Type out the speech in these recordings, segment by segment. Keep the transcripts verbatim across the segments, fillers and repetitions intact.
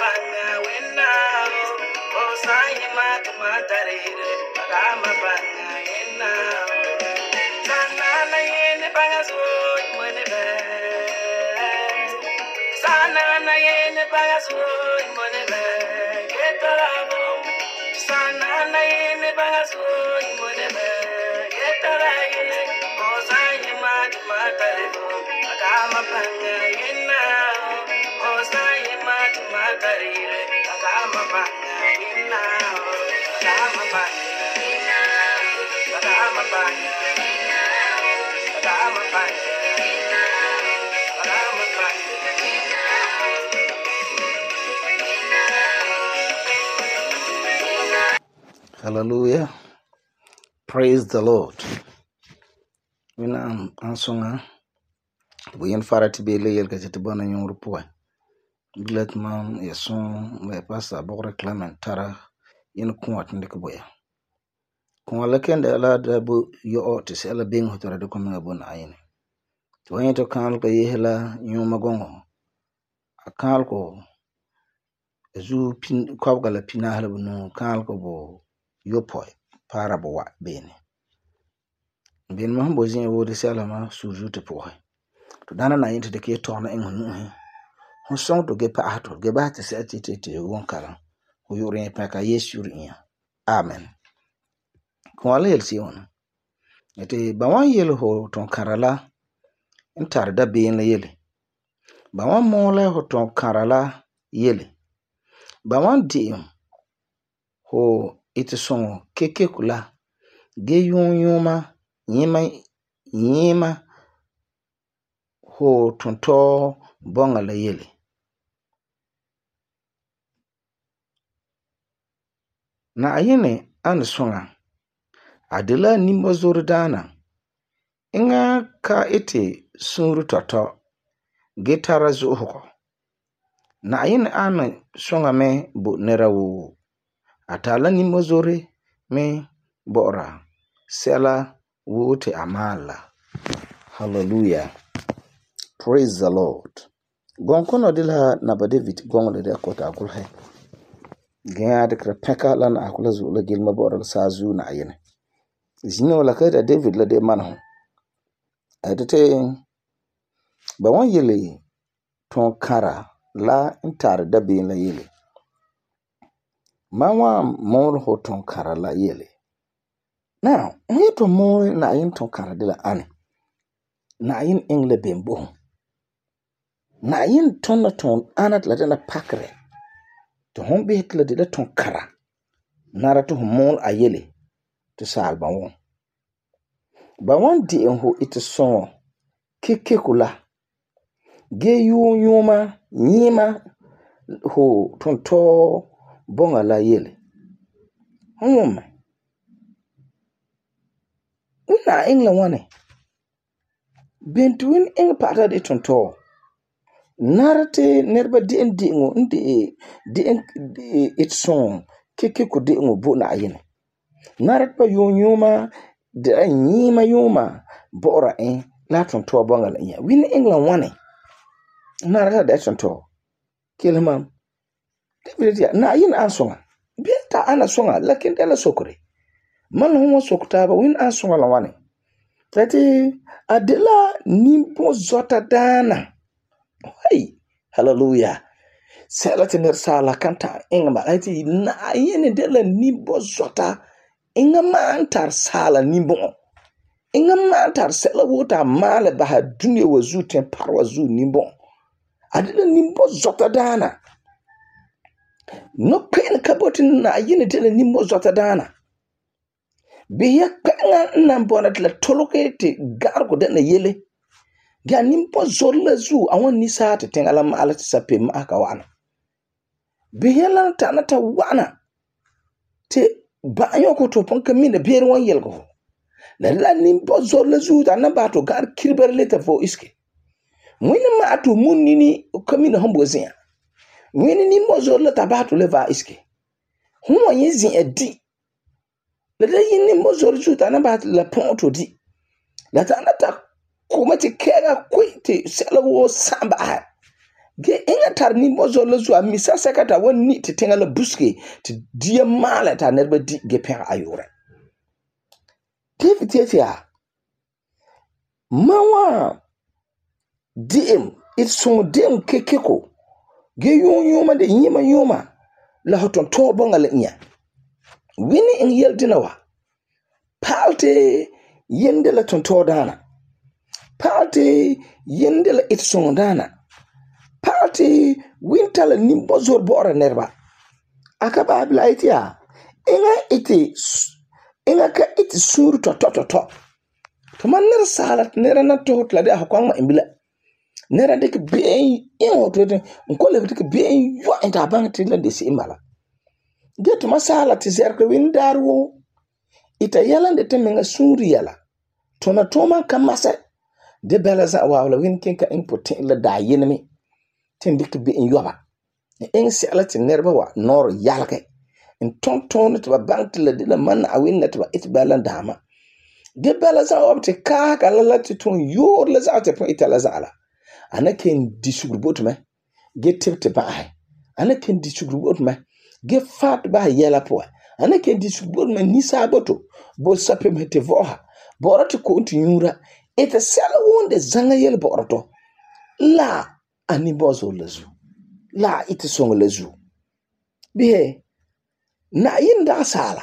banga wena o sai mat matarire agama banga wena sana na yene banga so mone be sana na yene banga so mone be ketarabo sana na yene banga so mone be ketaraye o sai mat matarire agama banga wena o sai mat matarire agama banga wena agama banga agama banga agama banga agama banga. Hallelujah. Praise the Lord. Mina ansonga buyen farati bele yel kati bana nyong rupuwa. Bilet man yason me pasa bokre Clement tara yin kuwat ndik boya. Kuwa lakende ala da bu yo otis ala bing hotora de komenga bona ayine. Tuwa to kanal ka yehela nyoma gongo. Akal ko zu pin kwabgala pinahala bunu kanal ko bo yopoy para bo wa bene. Ben ma bo zin wo de sala ma suju te pohe. To dana na yinte de ke tona en hunu he. Hon song to ge pa ato ge ba te se ti te te won kala. Ho yore pa ka yesu ri. Amen. Ko ala yel si on. Ete ba wan yel ho ton karala entar da ben la yele. Ba wan mo la ho ton karala yele. Ba wan di ho ite son keke kula ge yun yuma yima yima ho tonto bonga la yele. Na ayene an songa adela nimbo zordana inga ka ite sunru toto gitara zuhoko. Na ayene an songa me bu nerawu atala nimbo zore me bora sela wote amala. Hallelujah. Praise the Lord. Gonkono dila naba David gongo de kota akulhe. Gaya de krapeka lan akula zula gilma bora sa zu na ayene. Zino la kada David la de manho. Adete ba wan yele ton kara la intar da bin la yele. Mawa mor ho ton kara la yele. Now, we to more na yin ton kara de la ane. Na yin engle bembo. Na yin ton na ton anat la dena pakre. To hombe hitla de la ton kara. Nara to mol a yele. To sal ba won. Ba wan di en ho ite son keke kula. Ge yu yuma nyima ho tonto bonga la yele. Home. Una engla wane. Bentuin eng pata de tonto. Narate nerba di en di ngo ndi di en it son keke ko di ngo bo na ayene. Narat pa yu yuma de nyima yuma bora en la tonto bonga la nya. Win engla wane. Narata de tonto. Kilman. David na yin ansonga. Bienta ana songa lakin dela sokore. Man homo sokutaba win ansonga la wane. Tati adela nimpo zota dana. Hey, hallelujah. Sela tener sala kanta ingama. Ati na yene dela nimpo zota. Ingama antar sala nimpo. Ingama antar sela wota male baha dunia wazu ten parwa zu nimpo. Adela nimpo zota dana. No pen kabotin na yene dela nimpo zota dana. Biya kanga nambona tla toloke te gargo dana yele. Ga nimpo zorla zu awon nisa te tengala ma ala tsape ma aka wana. Biya lan tanata wana. Te banyo ko to ponka mina bere wan yelgo. La la nimpo zorla zu ta na bato gar kirber leta fo iske. Mwini ma atu munini kamina hombo zin. Mwini nimpo zorla ta bato leva iske. Huwa yezin edi. La da yini mozor juta na ba la ponto di. La ta na ta kuma ti kera kwiti sela wo samba. ge inga tar nimbo zo la zo amisa sekata woni ti tenga la buske ti dia mala ta nerba di ge pen ayure David ya mawa dim it so dim kekeko ge yon yoma de yima yoma la hoton to bonga la nya wini in yeldinawa palte yende la ton to dana palte yende la it so dana palte winter la nimbo zo bora nerba akaba abla itia inga iti inga ka iti suru to to to to to man ner salat ner na to hotla de akwang ma imbila ner de ke be en hoto de ko le de ke be yo enta bang tin de si imala get masala ti zerko windarwo ita yala de temenga suri yala to na to man kamasa de belaza wawla win kin ka input la da yinmi tin de ke be en yoba en salati nerba wa nor yalke in ton ton to bang til de man awin net wa it balan dama de belaza opte ka ka la ti ton yor la za te point itala zala ana ken disugbot me get tip ba ana ken disugbot me get fat ba yela po ana ken disugbot me ni saboto bo sape me te voha borati ko unti nyura ita sala wonde zanga yel boroto la ani bozo lezu la ita songo lezu bihe na yinda sala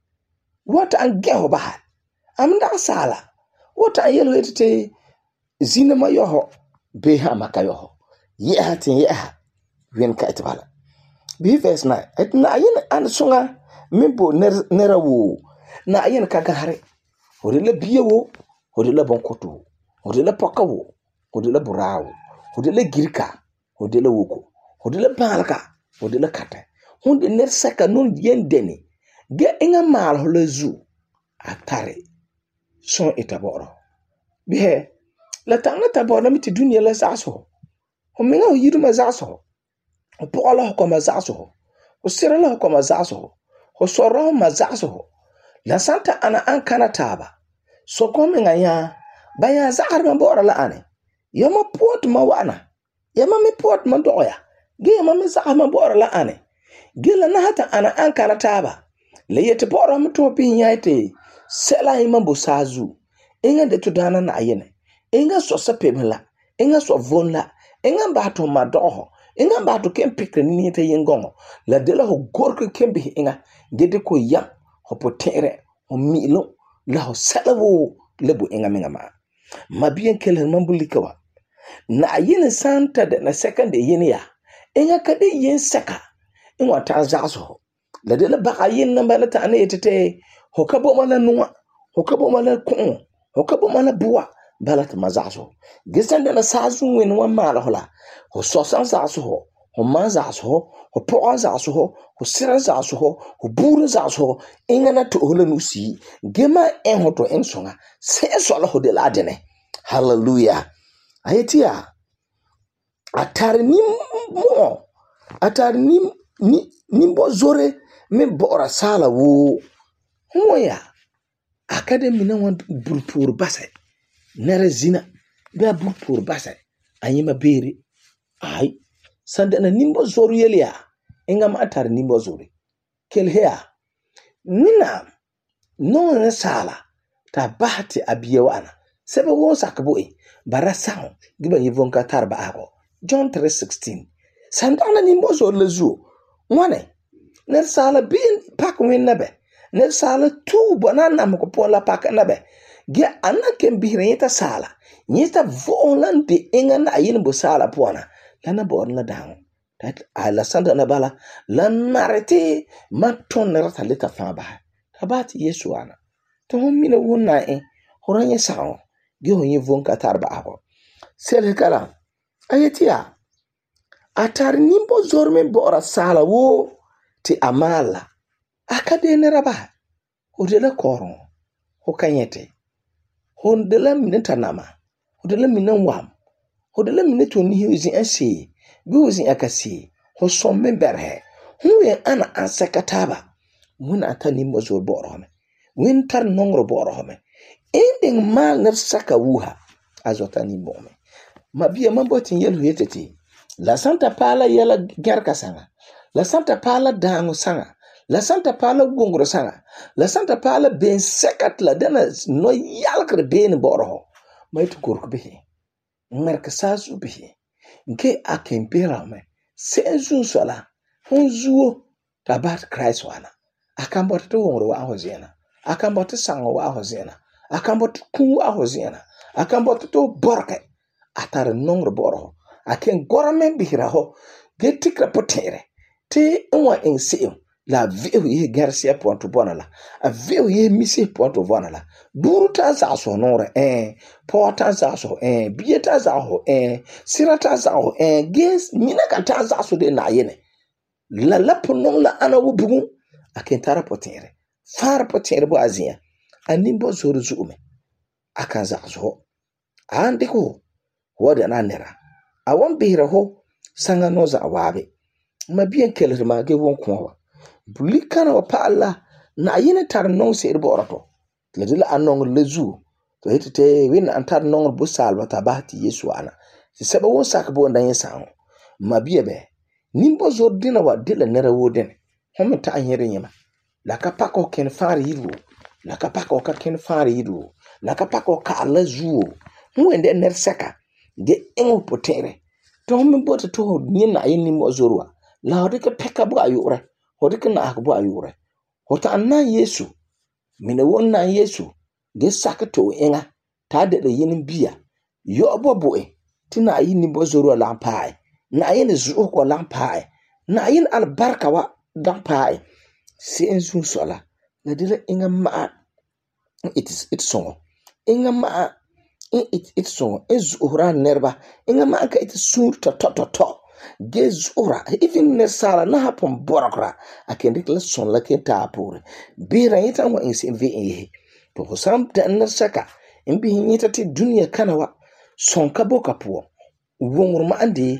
wata an geho ba am da sala wata yelo etete zina ma yoho be ha makayoho ye hatin ye ha wen ka itbala bi verse nine et na yin an sunga mimbo ner nerawo na yin ka gare hodela biyewo hodela bonkoto hodela pokawo hodela burawo hodela girka hodela woko hodela balka hodela kata hunde ner saka non yen deni ge inga mal holezu atare son etaboro bihe la tanga taboro mi ti dunia la zaso ho menga ho yidu ma zaso ho pola ho koma zaso ho sirala ho koma zaso ho soro ma zaso la santa ana an kana taba so ko menga ya baya zakar ma bora la ane yama pot ma wana yama mi pot ma doya ge yama mi zakar ma bora la ane ge la na hata ana an kana taba le yete bora mi to pin yaite sela yima bosazu inga de tudana na ayene inga so sapemla inga so vonla inga bato madoho inga bato kempikre ni te yengongo la de la ho gorko kembi inga gede ko yam ho potere ho milo la ho salawo lebu inga minga ma mabien kelen mambulikawa na ayene santa de na second yene ya inga kade yen saka inwa ta zazo la de la baka yen namba la ta ne etete ho kabo mala nuwa ho kabo mala kun ho kabo mala buwa balat mazaso gisande na sazu wen wa mala hola ho sosan zaso ho ho mazaso ho po zaso ho ho sira zaso ho ho buru zaso ingana to hola nusi gema en hoto en songa se so la ho de la dene hallelujah ayetia atari ni mo atari ni ni nimbo zore me bora sala wo hoya academy na wan burpur basay nere zina be burpur basay anyima beri ay sande na nimbo zoru yelia ingam atar nimbo zori kel hea nina no na sala ta bahati abiyewana sebe wo sakbo e barasao giba yivonka tarba ako John three sixteen sandana nimbo zor lezu wane ner sala bin pak wen nabe ner sala tu banana mo ko pola pak nabe ge anakem bihreta sala nyita volante engana ayin bo sala pona lana borna down that ala sanda na bala la narete maton rata leta fa ba tabati yesu ana to homina wonna e horanye sawo ge honye vonka tarba abo sel kala ayetia atar nimbo zorme bora sala wo ti amala akade ne raba hodela koron hokanyete hondela mineta nama hodela minan wam hodela mineto ni hiuzi ansi biuzi akasi ho somme berhe huwe ana ansekataba mun atani mozo borome winter nongro borome ending mal ner saka wuha azotani bome mabia mambotin yelu yeteti La santa pala yela gerka sanga. La santa pala dango sanga. La santa pala gongro sanga. La santa pala ben sekat la dana no yalkre ben boro. Maitu kurku bihi. Merka sasu bihi. Nke akempera me. Sensu sala. Honzuo tabat Christ wana. Akambot to wongro wa hozena. Akambot sango wa hozena. Akambot ku wa hozena. Akambot to borke. Atare nongro boro. Aken goramen bihira ho. Getikra potere. Te nwa ensi la veu ye garcia ponto bonala. A veu ye misi ponto bonala. Buru ta zaso nore eh. Po ta zaso eh. Biye ta zaso eh. Sira ta zaso eh. Ges minaka ta zaso de na yene. La la ponong la ana wubugu. Aken tara potere. Far potere bo azia. Animbo zoro zume. Akan zaso. Andiko. Wada na nera. Awon bihira ho. Sanga noza awabe. Ma bien kelere ma ge won kwa bulika na pa Allah na yene tar non se irbo orato le dila anong lezu to hitete win antar non bu salba tabati yesu ana se sebe won sak bo ndan yesan ma bie be nimbo zordina wa dila nera woden homo ta anyere nyema la kapako ken far yidu la kapako ka ken far yidu la kapako ka lezu mu ende ner seka ge engo potere to homo bota to nyina yini mo zorwa la hodika peka bu ayure hodika na akbu ayure hota anna yesu mine wonna yesu ge sakato enga ta de yin biya yo boboe tina yini bozoro lampai na yin zu ko lampai na yin albarka wa lampai si enzu sola na dile enga ma it is it so enga ma it it so ezu ora nerba enga ma ka it sur to to to to gezura even ne sala na hapon borakra akendik la son la ke tapure bira yita mo insi mv ehe to sam dan na saka imbi hinyita ti dunia kanawa son ka boka po wongur ma ande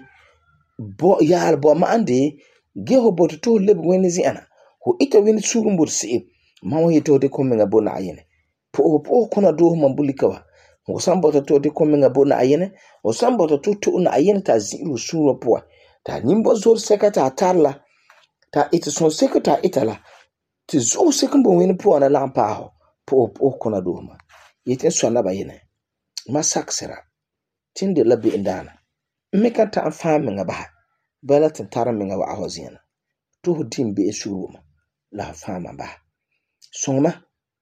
bo yar bo ma ande geho boto to leb weni ziana ho ita weni surumbur si ma wo yito de ko menga bona ayene po po kona do mambulikawa ho sam boto to de ko menga bona ayene o sam boto to to na ayene ta ziru suro po ta nimbo zor sekata tarla ta ita son sekata itala ti zo sekumbo weni po na lampa ho po po kona do ma yete so na bayene masaksera tinde labi indana meka ta afame nga ba bala tantara menga wa ahozina to dimbe esuruma la fama ba songma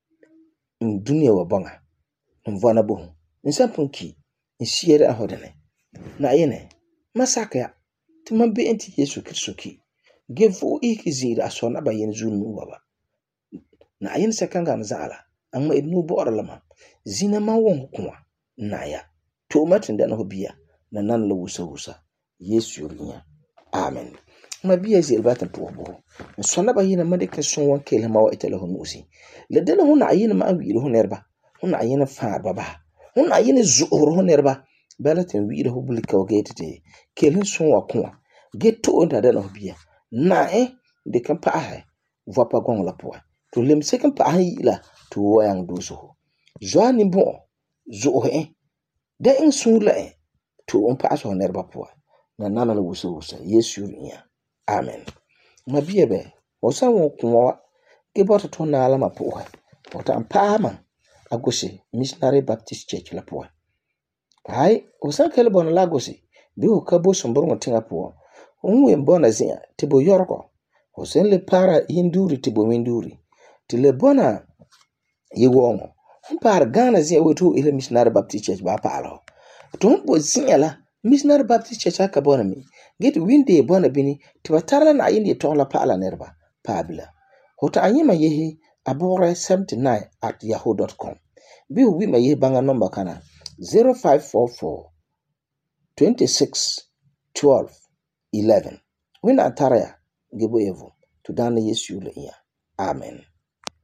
dunia wa bonga mvana bo nsampunki nsiere ahodene na yene masaka timambe enti Yesu Kristo ki gefu ikizira asona ba yen zunu baba na yen sekanga na zala amma idnu bo oralama zina ma won kwa na ya to matin da na hobiya na nan la wusa wusa Yesu yurinya amen ma biya zil batan to bo sona ba yen madika son wan kele ma wa itala hunusi le dana huna ayin ma wi ro nerba huna ayin faar baba huna ayin zuhur ho nerba balatin wi ro publika o getete kelen son wa kwa geto onda da no bia na eh de kan pa ha vo pa gon la po to lem se kan pa ha ila to wayang do so joani bo zo eh da in sun la eh to on pa so nerba po na nana la wuso wuso Yesu nya amen ma bia be o sa won kwa ke bota to na ala ma po bota pa ma agosi Missionary Baptist Church la po ai o sa kele bon la gosi bi o ka bo sombor mo tinga po unwe mbona zia tibo yorko hosen le para hinduri tibo winduri tile bona yewongo mpar gana zia wetu ile Missionary Baptist Church ba palo tombo zia la Missionary Baptist Church aka bona mi get winde bona bini tibatara na yindi tola pala nerba pabla hota anyima yehi abore seventy-nine at yahoo dot com bi wi ma yehi banga number kana zero five four four twenty-six twelve eleven. Wina taraya gebo evo to dana Yesu le iya. Amen.